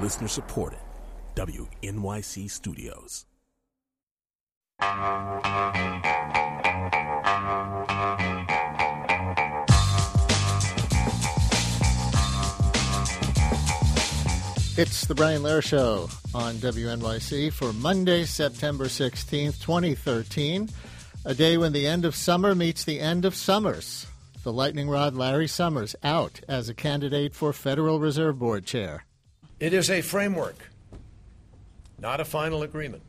Listener supported. WNYC Studios. It's the Brian Lehrer Show on WNYC for Monday, September 16th, 2013, a day when the end of summer meets the end of summers. The lightning rod Larry Summers out as a candidate for Federal Reserve Board chair. It is a framework, not a final agreement.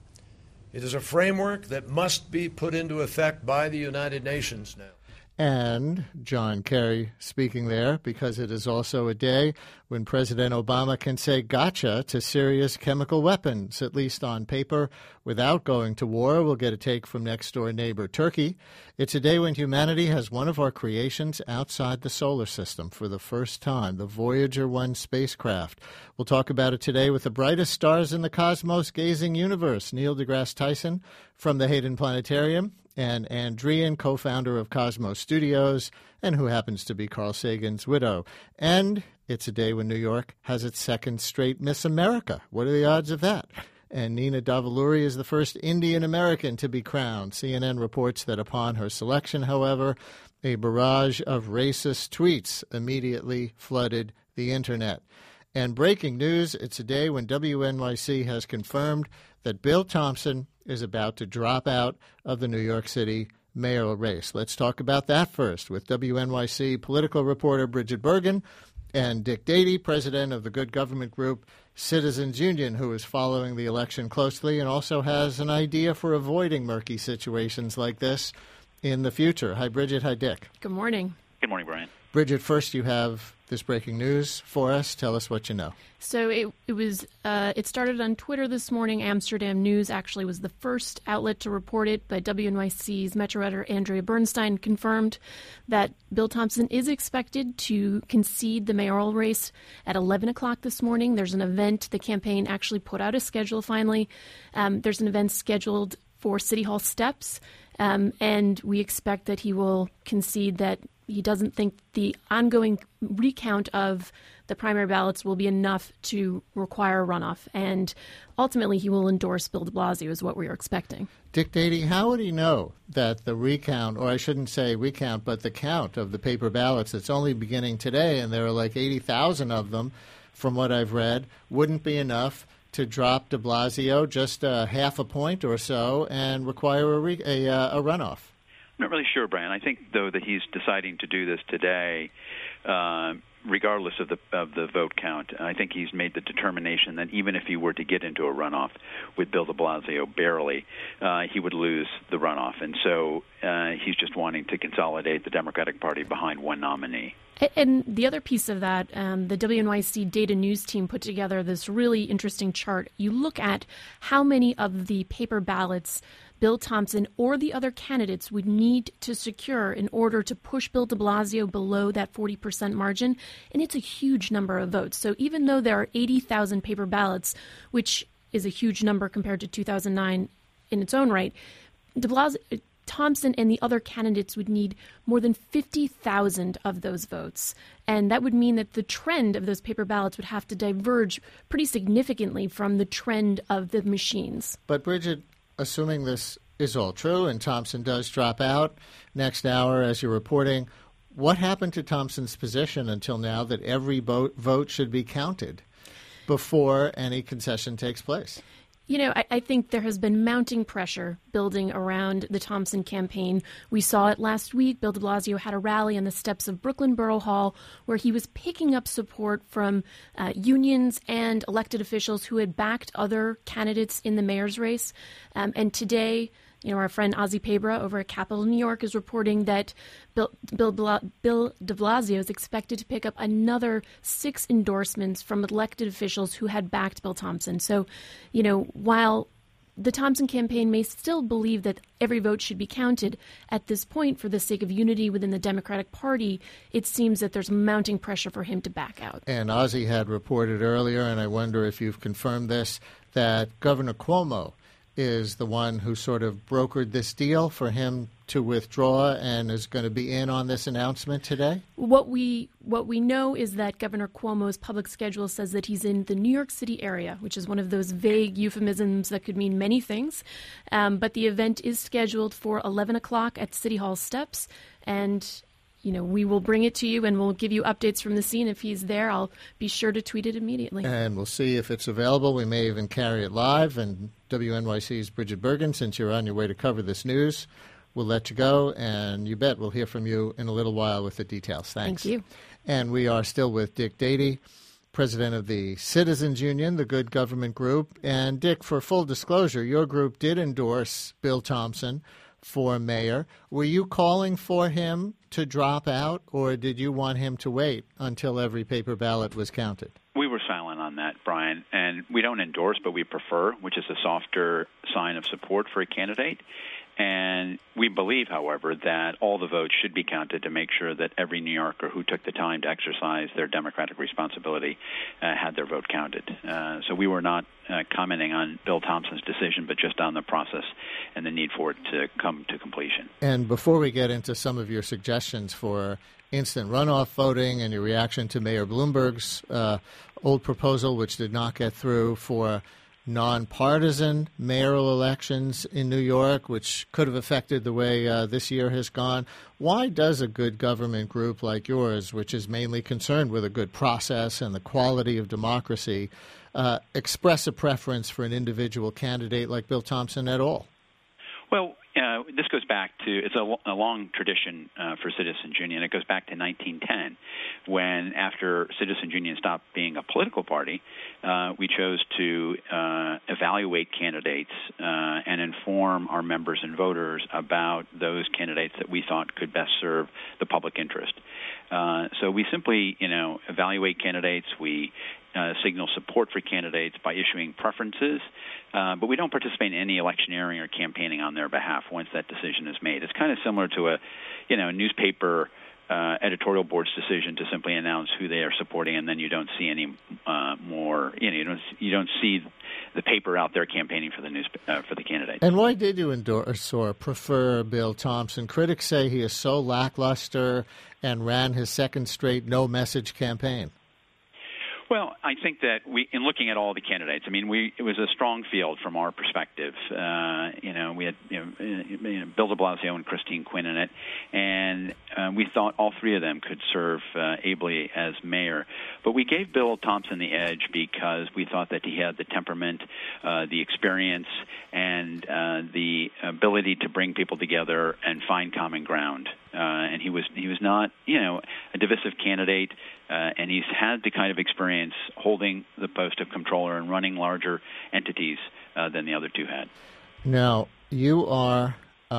It is a framework that must be put into effect by the United Nations now. And John Kerry speaking there because it is also a day when President Obama can say gotcha to Syria's chemical weapons, at least on paper, without going to war. We'll get a take from next-door neighbor Turkey. It's a day when humanity has one of our creations outside the solar system for the first time, the Voyager 1 spacecraft. We'll talk about it today with the brightest stars in the cosmos-gazing universe, Neil deGrasse Tyson from the Hayden Planetarium, and Ann Druyan, co-founder of Cosmos Studios, and who happens to be Carl Sagan's widow. And it's a day when New York has its second straight Miss America. What are the odds of that? And Nina Davuluri is the first Indian American to be crowned. CNN reports that upon her selection, however, a barrage of racist tweets immediately flooded the internet. And breaking news, it's a day when WNYC has confirmed that Bill Thompson is about to drop out of the New York City mayoral race. Let's talk about that first with WNYC political reporter Bridget Bergen and Dick Dady, president of the Good Government Group Citizens Union, who is following the election closely and also has an idea for avoiding murky situations like this in the future. Hi, Bridget. Hi, Dick. Good morning. Good morning, Brian. Bridget, first you have this breaking news for us. Tell us what you know. So it started on Twitter this morning. Amsterdam News actually was the first outlet to report it, but WNYC's Metro editor Andrea Bernstein confirmed that Bill Thompson is expected to concede the mayoral race at 11 o'clock this morning. There's an event. The campaign actually put out a schedule finally. There's an event scheduled for City Hall steps, and we expect that he will concede that he doesn't think the ongoing recount of the primary ballots will be enough to require a runoff. And ultimately, he will endorse Bill de Blasio, is what we are expecting. Dick Dady, how would he know that the recount, or I shouldn't say recount, but the count of the paper ballots that's only beginning today, and there are like 80,000 of them, from what I've read, wouldn't be enough to drop de Blasio just half a point or so and require a runoff? I'm not really sure, Brian. I think, though, that he's deciding to do this today, regardless of the vote count. I think he's made the determination that even if he were to get into a runoff with Bill de Blasio barely, he would lose the runoff. And so he's just wanting to consolidate the Democratic Party behind one nominee. And the other piece of that, the WNYC data news team put together this really interesting chart. You look at how many of the paper ballots Bill Thompson or the other candidates would need to secure in order to push Bill de Blasio below that 40% margin. And it's a huge number of votes. So even though there are 80,000 paper ballots, which is a huge number compared to 2009 in its own right, Thompson and the other candidates would need more than 50,000 of those votes. And that would mean that the trend of those paper ballots would have to diverge pretty significantly from the trend of the machines. But Bridget, assuming this is all true and Thompson does drop out next hour, as you're reporting, what happened to Thompson's position until now that every vote should be counted before any concession takes place? You know, I think there has been mounting pressure building around the Thompson campaign. We saw it last week. Bill de Blasio had a rally on the steps of Brooklyn Borough Hall where he was picking up support from unions and elected officials who had backed other candidates in the mayor's race. And today, you know, our friend Ozzy Pabra over at Capital New York is reporting that Bill de Blasio is expected to pick up another 6 endorsements from elected officials who had backed Bill Thompson. So, you know, while the Thompson campaign may still believe that every vote should be counted, at this point, for the sake of unity within the Democratic Party, it seems that there's mounting pressure for him to back out. And Ozzy had reported earlier, and I wonder if you've confirmed this, that Governor Cuomo is the one who sort of brokered this deal for him to withdraw and is going to be in on this announcement today? What we know is that Governor Cuomo's public schedule says that he's in the New York City area, which is one of those vague euphemisms that could mean many things. But the event is scheduled for 11 o'clock at City Hall steps, and we will bring it to you and we'll give you updates from the scene. If he's there, I'll be sure to tweet it immediately. And we'll see if it's available. We may even carry it live. And WNYC's Bridget Bergen, since you're on your way to cover this news, we'll let you go. And you bet we'll hear from you in a little while with the details. Thanks. Thank you. And we are still with Dick Dady, president of the Citizens Union, the Good Government Group. And Dick, for full disclosure, your group did endorse Bill Thompson for mayor. Were you calling for him to drop out, or did you want him to wait until every paper ballot was counted? We were silent on that, Brian, and we don't endorse, but we prefer, which is a softer sign of support for a candidate. And we believe, however, that all the votes should be counted to make sure that every New Yorker who took the time to exercise their democratic responsibility had their vote counted. So we were not commenting on Bill Thompson's decision, but just on the process and the need for it to come to completion. And before we get into some of your suggestions for instant runoff voting and your reaction to Mayor Bloomberg's old proposal, which did not get through, for nonpartisan mayoral elections in New York, which could have affected the way this year has gone. Why does a good government group like yours, which is mainly concerned with a good process and the quality of democracy, express a preference for an individual candidate like Bill Thompson at all? Well, this goes back to, it's a long tradition for Citizens Union. It goes back to 1910, when after Citizens Union stopped being a political party, we chose to evaluate candidates and inform our members and voters about those candidates that we thought could best serve the public interest. So we simply, evaluate candidates. We signal support for candidates by issuing preferences, but we don't participate in any electioneering or campaigning on their behalf once that decision is made. It's kind of similar to a newspaper editorial board's decision to simply announce who they are supporting, and then you don't see any more. You don't see the paper out there campaigning for the candidate. And why did you endorse or prefer Bill Thompson? Critics say he is so lackluster and ran his second straight no-message campaign. Well, I think that in looking at all the candidates, it was a strong field from our perspective. We had Bill de Blasio and Christine Quinn in it, and we thought all three of them could serve ably as mayor. But we gave Bill Thompson the edge because we thought that he had the temperament, the experience, and the ability to bring people together and find common ground. And he was not, a divisive candidate, and he's had the kind of experience holding the post of comptroller and running larger entities than the other two had. Now, you are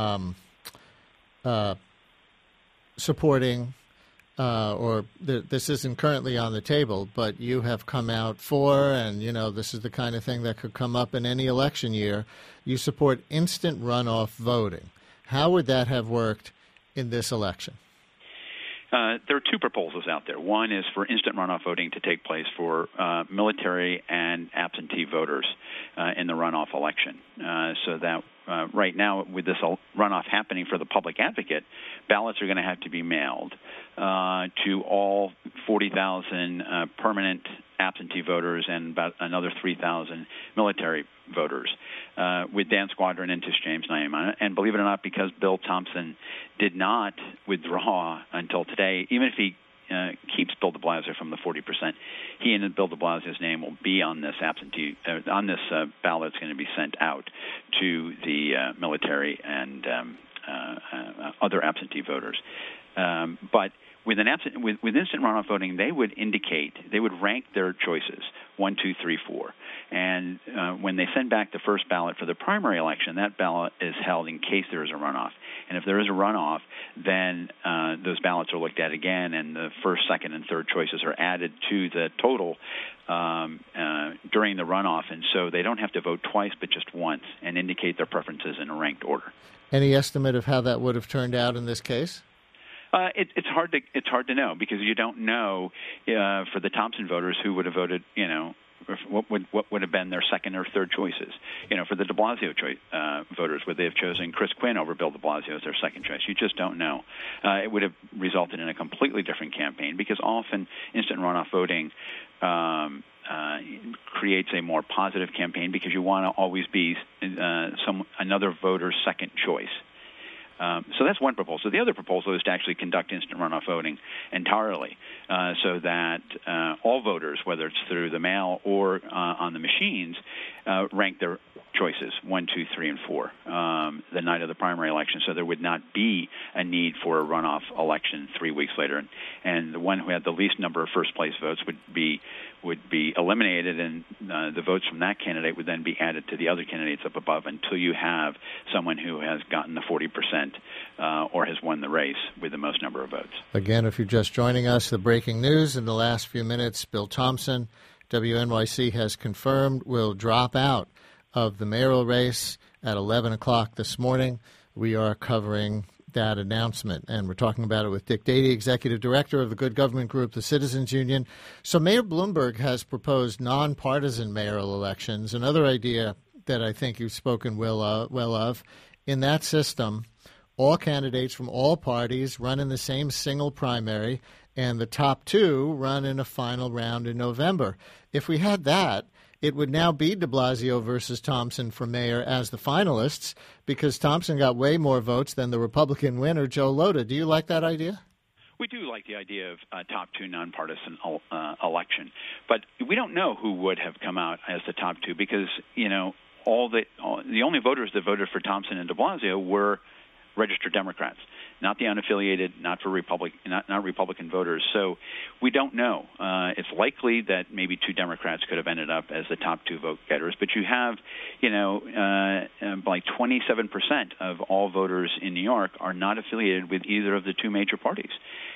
supporting, this isn't currently on the table, but you have come out for, and, this is the kind of thing that could come up in any election year, you support instant runoff voting. How would that have worked in this election? There are two proposals out there. One is for instant runoff voting to take place for military and absentee voters in the runoff election. So that right now, with this runoff happening for the public advocate, ballots are going to have to be mailed to all 40,000 permanent absentee voters and about another 3,000 military voters, with Dan Squadron and Tish James' name on it. And believe it or not, because Bill Thompson did not withdraw until today, even if he keeps Bill de Blasio from the 40%, he and Bill de Blasio's name will be on this ballot. It's going to be sent out to the military and other absentee voters. But with instant runoff voting, they would rank their choices 1, 2, 3, 4, and when they send back the first ballot for the primary election, that ballot is held in case there is a runoff. And if there is a runoff, then those ballots are looked at again, and the first, second, and third choices are added to the total during the runoff, and so they don't have to vote twice, but just once, and indicate their preferences in a ranked order. Any estimate of how that would have turned out in this case? It's hard to know because you don't know for the Thompson voters who would have voted what would have been their second or third choices. For the de Blasio voters, would they have chosen Chris Quinn over Bill de Blasio as their second choice? You just don't know. It would have resulted in a completely different campaign, because often instant runoff voting creates a more positive campaign, because you want to always be another voter's second choice. So that's one proposal. The other proposal is to actually conduct instant runoff voting entirely, so that all voters, whether it's through the mail or on the machines, rank their choices 1, 2, 3, and 4 the night of the primary election. So there would not be a need for a runoff election 3 weeks later, and the one who had the least number of first place votes would be eliminated, and the votes from that candidate would then be added to the other candidates up above until you have someone who has gotten the 40% or has won the race with the most number of votes. Again, if you're just joining us, the breaking news in the last few minutes: Bill Thompson, WNYC, has confirmed will drop out of the mayoral race at 11 o'clock this morning. We are covering that announcement, and we're talking about it with Dick Dady, Executive Director of the Good Government Group, the Citizens Union. So Mayor Bloomberg has proposed nonpartisan mayoral elections, another idea that I think you've spoken well of. In that system, all candidates from all parties run in the same single primary, and the top two run in a final round in November. If we had that, it would now be de Blasio versus Thompson for mayor as the finalists, because Thompson got way more votes than the Republican winner, Joe Lhota. Do you like that idea? We do like the idea of a top two nonpartisan election, but we don't know who would have come out as the top two, because the only voters that voted for Thompson and de Blasio were registered Democrats, not the unaffiliated, not Republican voters. So we don't know. It's likely that maybe two Democrats could have ended up as the top two vote getters, but you have, like 27% of all voters in New York are not affiliated with either of the two major parties.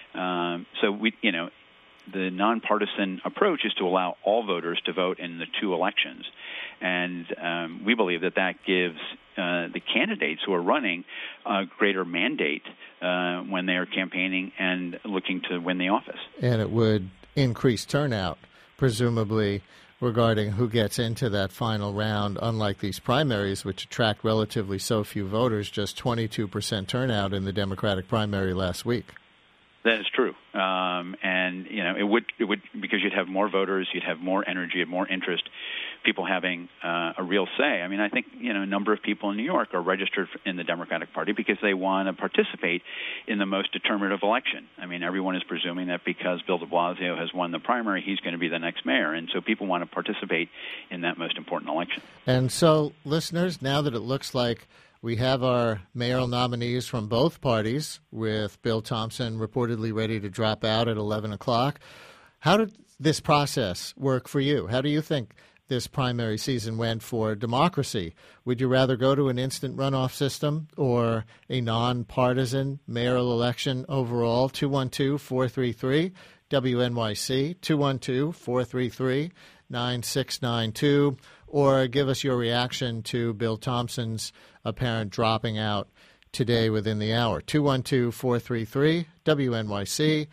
The nonpartisan approach is to allow all voters to vote in the two elections. And we believe that gives the candidates who are running a greater mandate when they are campaigning and looking to win the office. And it would increase turnout, presumably, regarding who gets into that final round, unlike these primaries, which attract relatively so few voters, just 22% turnout in the Democratic primary last week. That is true, and it would because you'd have more voters, you'd have more energy, and more interest, people having a real say. I mean, I think a number of people in New York are registered in the Democratic Party because they want to participate in the most determinative election. I mean, everyone is presuming that because Bill de Blasio has won the primary, he's going to be the next mayor, and so people want to participate in that most important election. And so, listeners, now that it looks like we have our mayoral nominees from both parties, with Bill Thompson reportedly ready to drop out at 11 o'clock. How did this process work for you? How do you think this primary season went for democracy? Would you rather go to an instant runoff system or a nonpartisan mayoral election overall? 212-433-WNYC, 212-433-9692, or give us your reaction to Bill Thompson's apparent dropping out today within the hour. 212-433-WNYC,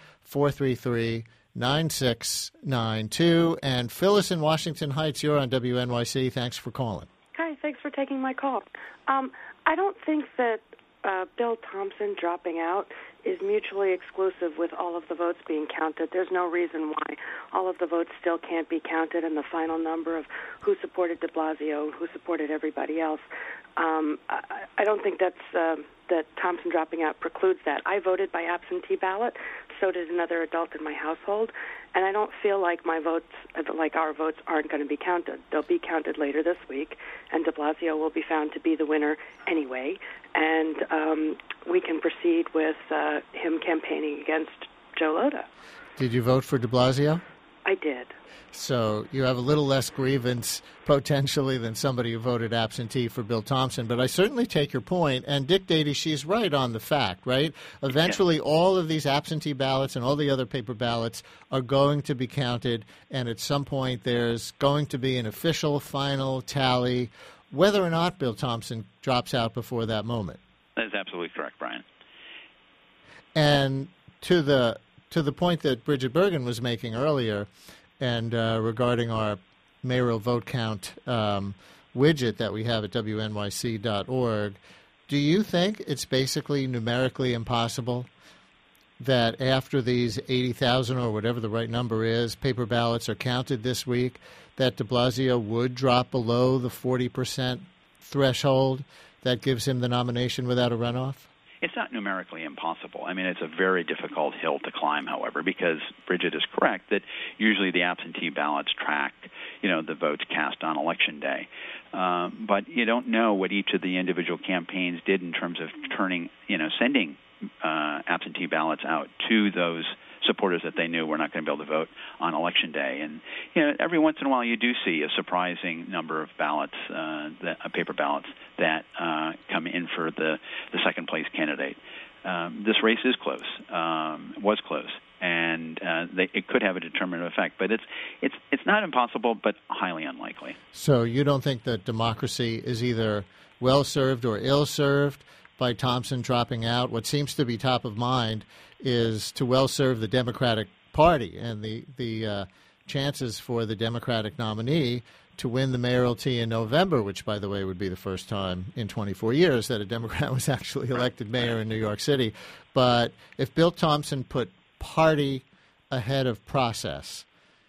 433-9692. And Phyllis in Washington Heights, you're on WNYC. Thanks for calling. Hi, thanks for taking my call. I don't think that Bill Thompson dropping out is mutually exclusive with all of the votes being counted. There's no reason why all of the votes still can't be counted, and the final number of who supported de Blasio and who supported everybody else. I don't think that Thompson dropping out precludes that. I voted by absentee ballot, so did another adult in my household, and I don't feel like my votes, like our votes, aren't going to be counted. They'll be counted later this week, and de Blasio will be found to be the winner anyway, and we can proceed with him campaigning against Joe Lhota. Did you vote for de Blasio? I did. So you have a little less grievance potentially than somebody who voted absentee for Bill Thompson. But I certainly take your point. And Dick Dady, she's right on the fact, right? Eventually, all of these absentee ballots and all the other paper ballots are going to be counted. And at some point, there's going to be an official final tally, whether or not Bill Thompson drops out before that moment. That is absolutely correct, Brian. And to the point that Bridget Bergen was making earlier, and regarding our mayoral vote count widget that we have at wnyc.org, do you think it's basically numerically impossible that after these 80,000 or whatever the right number is, paper ballots are counted this week, that de Blasio would drop below the 40% threshold that gives him the nomination without a runoff? It's not numerically impossible. I mean, it's a very difficult hill to climb, however, because Bridget is correct that usually the absentee ballots track, the votes cast on Election Day. But you don't know what each of the individual campaigns did in terms of sending absentee ballots out to those supporters that they knew were not going to be able to vote on Election Day. And every once in a while you do see a surprising number of ballots, paper ballots, that come in for the second place candidate. This race is close, was close, and it could have a determinative effect. But it's not impossible, but highly unlikely. So you don't think that democracy is either well served or ill served by Thompson dropping out? What seems to be top of mind is to well serve the Democratic Party and the chances for the Democratic nominee to win the mayoralty in November, which, by the way, would be the first time in 24 years that a Democrat was actually elected mayor in New York City. But if Bill Thompson put party ahead of process,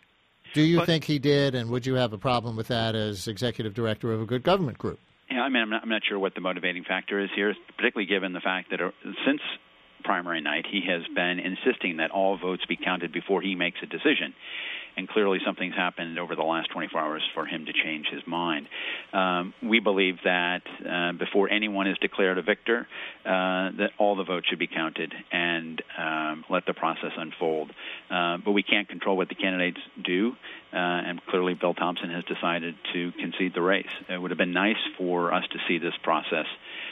do you think he did, and would you have a problem with that as executive director of a good government group? Yeah, I mean, I'm not sure what the motivating factor is here, particularly given the fact that since primary night, he has been insisting that all votes be counted before he makes a decision. And clearly something's happened over the last 24 hours for him to change his mind. We believe that before anyone is declared a victor, that all the votes should be counted and let the process unfold. But we can't control what the candidates do, and clearly Bill Thompson has decided to concede the race. It would have been nice for us to see this process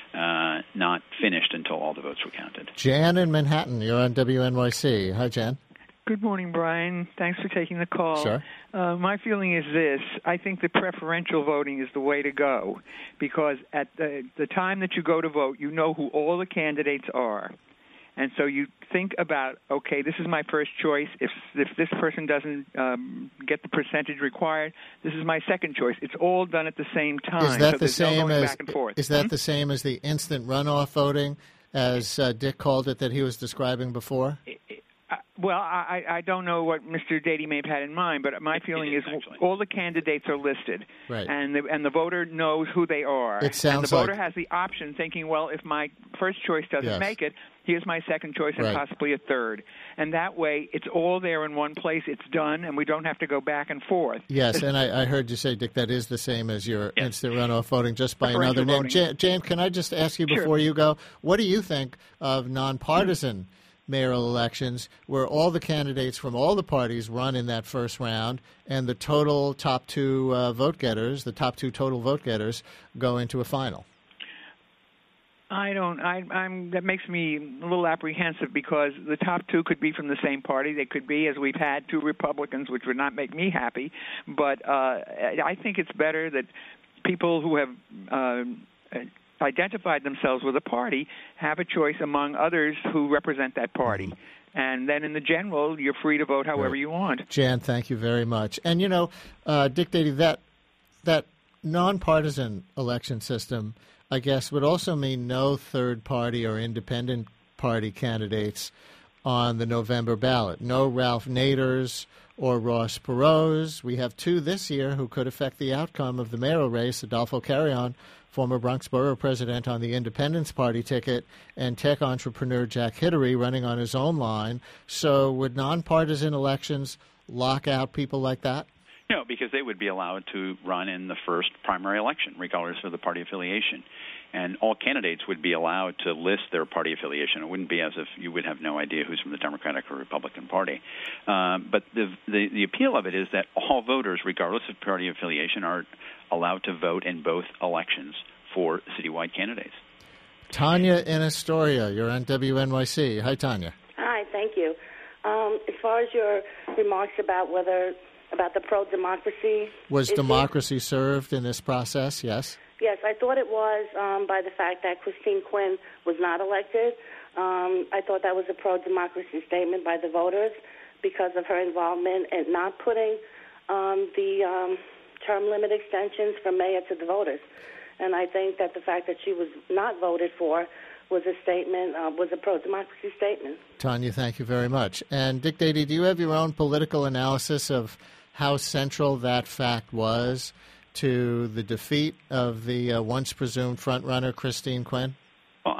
not finished until all the votes were counted. Jan in Manhattan, you're on WNYC. Hi, Jan. Good morning, Brian. Thanks for taking the call. Sure. My feeling is this. I think the preferential voting is the way to go because at the time that you go to vote, you know who all the candidates are. And so you think about, okay, this is my first choice. If this person doesn't get the percentage required, this is my second choice. It's all done at the same time. Is that so the same as back and forth. Is that the same as the instant runoff voting, as Dick called it, that he was describing before? Well, I don't know what Mr. Dady may have had in mind, but my feeling is all the candidates are listed, right, and the voter knows who they are. It sounds and the voter like has the option, thinking, well, if my first choice doesn't make it, here's my second choice and possibly a third. And that way, it's all there in one place. It's done, and we don't have to go back and forth. Yes, and I heard you say, Dick, that is the same as your instant runoff voting, just by another name. Jane, can I just ask you before you go, what do you think of nonpartisan mayoral elections where all the candidates from all the parties run in that first round and the total top two vote getters, the top two total vote getters, go into a final? That makes me a little apprehensive because the top two could be from the same party. They could be, as we've had, two Republicans, which would not make me happy. But I think it's better that people who have identified themselves with a party have a choice among others who represent that party. And then in the general, you're free to vote however you want. Jan, thank you very much. And, Dick Dady, that nonpartisan election system, I guess, would also mean no third party or independent party candidates on the November ballot. No Ralph Naders or Ross Perot's. We have two this year who could affect the outcome of the mayoral race: Adolfo Carrion, former Bronx Borough president on the Independence Party ticket, and tech entrepreneur Jack Hidary running on his own line. So would nonpartisan elections lock out people like that? No, because they would be allowed to run in the first primary election, regardless of the party affiliation. And all candidates would be allowed to list their party affiliation. It wouldn't be as if you would have no idea who's from the Democratic or Republican Party. But the appeal of it is that all voters, regardless of party affiliation, are allowed to vote in both elections for citywide candidates. Tanya in Astoria, you're on WNYC. Hi, Tanya. Hi, thank you. As far as your remarks about the pro-democracy... Was democracy served in this process, yes? Yes, I thought it was by the fact that Christine Quinn was not elected. I thought that was a pro-democracy statement by the voters because of her involvement in not putting the term limit extensions from mayor to the voters. And I think that the fact that she was not voted for was a statement, was a pro-democracy statement. Tanya, thank you very much. And Dick Dady, do you have your own political analysis of how central that fact was to the defeat of the once presumed frontrunner Christine Quinn? Well,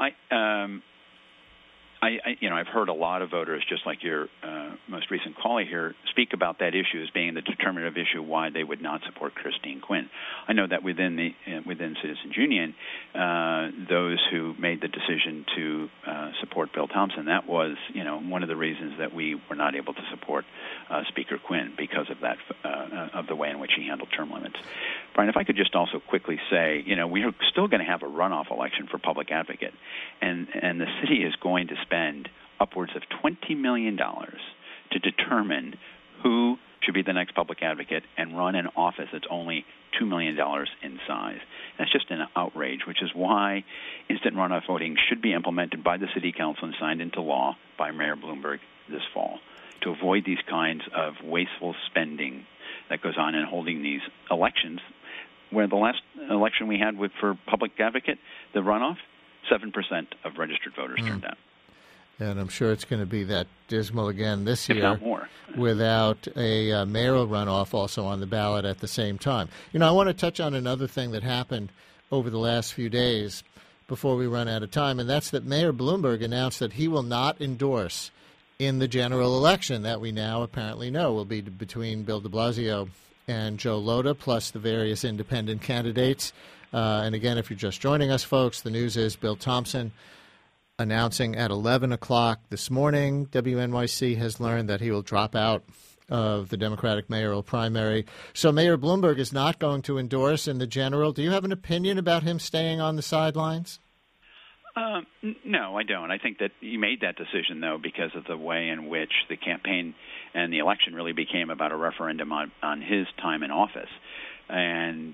I've heard a lot of voters, just like your most recent caller here, speak about that issue as being the determinative issue why they would not support Christine Quinn. I know that within Citizens Union, those who made the decision to support Bill Thompson, that was one of the reasons that we were not able to support Speaker Quinn because of that of the way in which he handled term limits. Brian, if I could just also quickly say, we are still going to have a runoff election for public advocate, and the city is going to spend upwards of $20 million to determine who should be the next public advocate and run an office that's only $2 million in size. That's just an outrage, which is why instant runoff voting should be implemented by the City Council and signed into law by Mayor Bloomberg this fall to avoid these kinds of wasteful spending that goes on in holding these elections, where the last election we had for public advocate, the runoff, 7% of registered voters turned out. And I'm sure it's going to be that dismal again this year, if not more, without a mayoral runoff also on the ballot at the same time. I want to touch on another thing that happened over the last few days before we run out of time, and that's that Mayor Bloomberg announced that he will not endorse in the general election that we now apparently know will be between Bill de Blasio and Joe Lhota, plus the various independent candidates. And again, if you're just joining us, folks, the news is Bill Thompson announcing at 11 o'clock this morning, WNYC has learned that he will drop out of the Democratic mayoral primary. So Mayor Bloomberg is not going to endorse in the general. Do you have an opinion about him staying on the sidelines? No, I don't. I think that he made that decision, though, because of the way in which the campaign and the election really became about a referendum on his time in office. And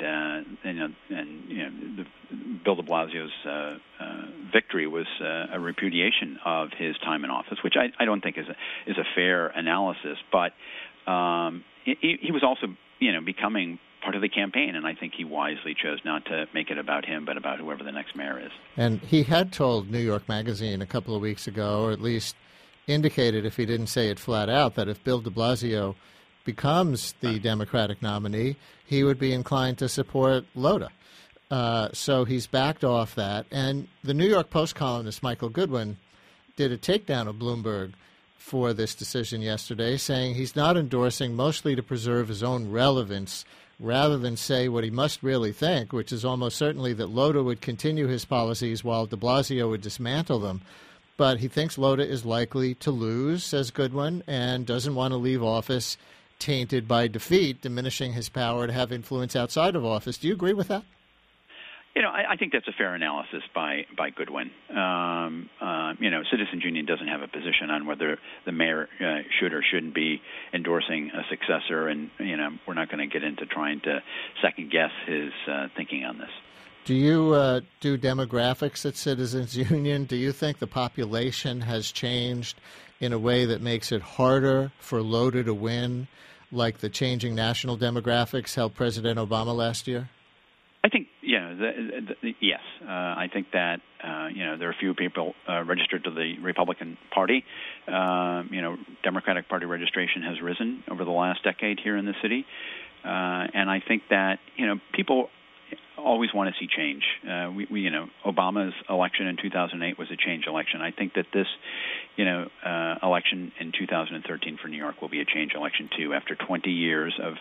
Bill de Blasio's victory was a repudiation of his time in office, which I don't think is a fair analysis. But he was also becoming part of the campaign, and I think he wisely chose not to make it about him, but about whoever the next mayor is. And he had told New York Magazine a couple of weeks ago, or at least indicated, if he didn't say it flat out, that if Bill de Blasio becomes the Democratic nominee, he would be inclined to support Lhota. So he's backed off that. And the New York Post columnist Michael Goodwin did a takedown of Bloomberg for this decision yesterday, saying he's not endorsing mostly to preserve his own relevance rather than say what he must really think, which is almost certainly that Lhota would continue his policies while de Blasio would dismantle them. But he thinks Lhota is likely to lose, says Goodwin, and doesn't want to leave office tainted by defeat, diminishing his power to have influence outside of office. Do you agree with that? I think that's a fair analysis by Goodwin. Citizens Union doesn't have a position on whether the mayor should or shouldn't be endorsing a successor, and we're not going to get into trying to second guess his thinking on this. Do you do demographics at Citizens Union? Do you think the population has changed in a way that makes it harder for Lhota to win, like the changing national demographics helped President Obama last year? I think, yes. I think that, there are few people registered to the Republican Party. Democratic Party registration has risen over the last decade here in the city. And I think that, people always want to see change. Obama's election in 2008 was a change election. I think that this, election in 2013 for New York will be a change election too. After 20 years of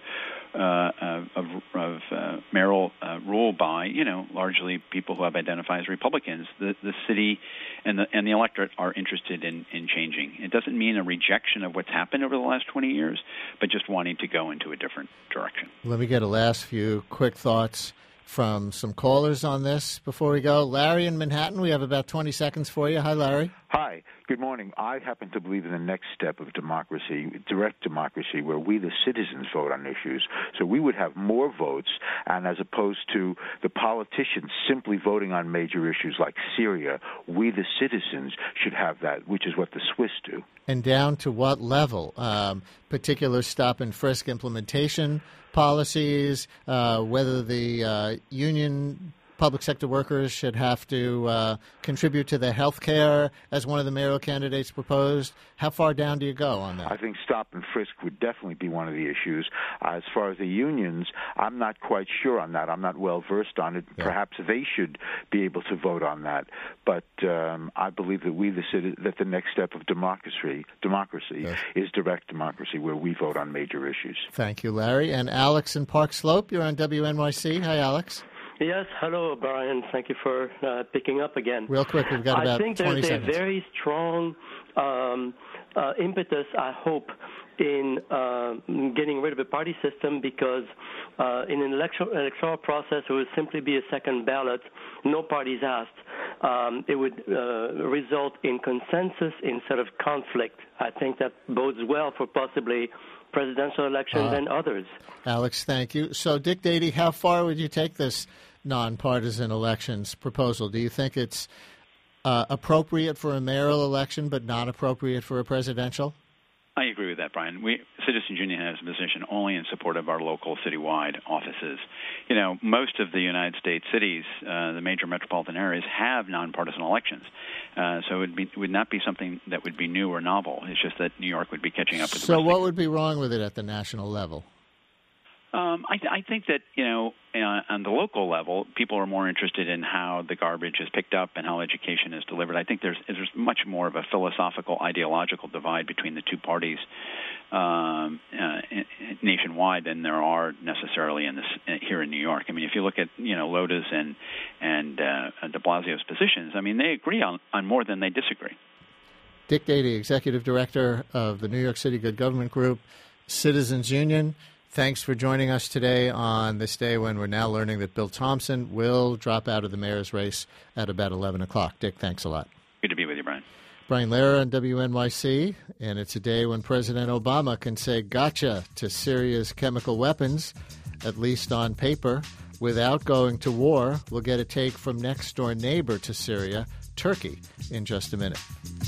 mayoral rule by, largely people who have identified as Republicans, the city and the electorate are interested in changing. It doesn't mean a rejection of what's happened over the last 20 years, but just wanting to go into a different direction. Let me get a last few quick thoughts from some callers on this before we go. Larry in Manhattan, we have about 20 seconds for you. Hi, Larry. Hi, good morning. I happen to believe in the next step of democracy, direct democracy, where we, the citizens, vote on issues. So we would have more votes, and as opposed to the politicians simply voting on major issues like Syria, we, the citizens, should have that, which is what the Swiss do. And down to what level? Particular stop and frisk implementation policies, whether the union public sector workers should have to contribute to the health care, as one of the mayoral candidates proposed. How far down do you go on that? I think stop and frisk would definitely be one of the issues. As far as the unions, I'm not quite sure on that. I'm not well versed on it. Yeah. Perhaps they should be able to vote on that. But I believe that that the next step of democracy yes. is direct democracy, where we vote on major issues. Thank you, Larry. And Alex in Park Slope, you're on WNYC. Hi, Alex. Yes, hello, Brian. Thank you for picking up again. Real quick, we've got about 20 seconds. I think there's a very strong impetus, I hope, in getting rid of the party system, because in an electoral process, it would simply be a second ballot, no parties asked. It would result in consensus instead of conflict. I think that bodes well for possibly presidential elections and others. Alex, thank you. So, Dick Dady, how far would you take this nonpartisan elections proposal? Do you think it's appropriate for a mayoral election but not appropriate for a presidential? I agree with that, Brian. Citizens Union has a position only in support of our local citywide offices. You know, most of the United States cities, the major metropolitan areas, have nonpartisan elections. So it would not be something that would be new or novel. It's just that New York would be catching up with the rest. So what would be wrong with it at the national level? I think that, on the local level, people are more interested in how the garbage is picked up and how education is delivered. I think there's much more of a philosophical, ideological divide between the two parties nationwide than there are necessarily here in New York. I mean, if you look at Loda's and de Blasio's positions, I mean, they agree on more than they disagree. Dick Dady, Executive Director of the New York City Good Government Group, Citizens Union. Thanks for joining us today on this day when we're now learning that Bill Thompson will drop out of the mayor's race at about 11 o'clock. Dick, thanks a lot. Good to be with you, Brian. Brian Lehrer on WNYC, and it's a day when President Obama can say gotcha to Syria's chemical weapons, at least on paper, without going to war. We'll get a take from next-door neighbor to Syria, Turkey, in just a minute.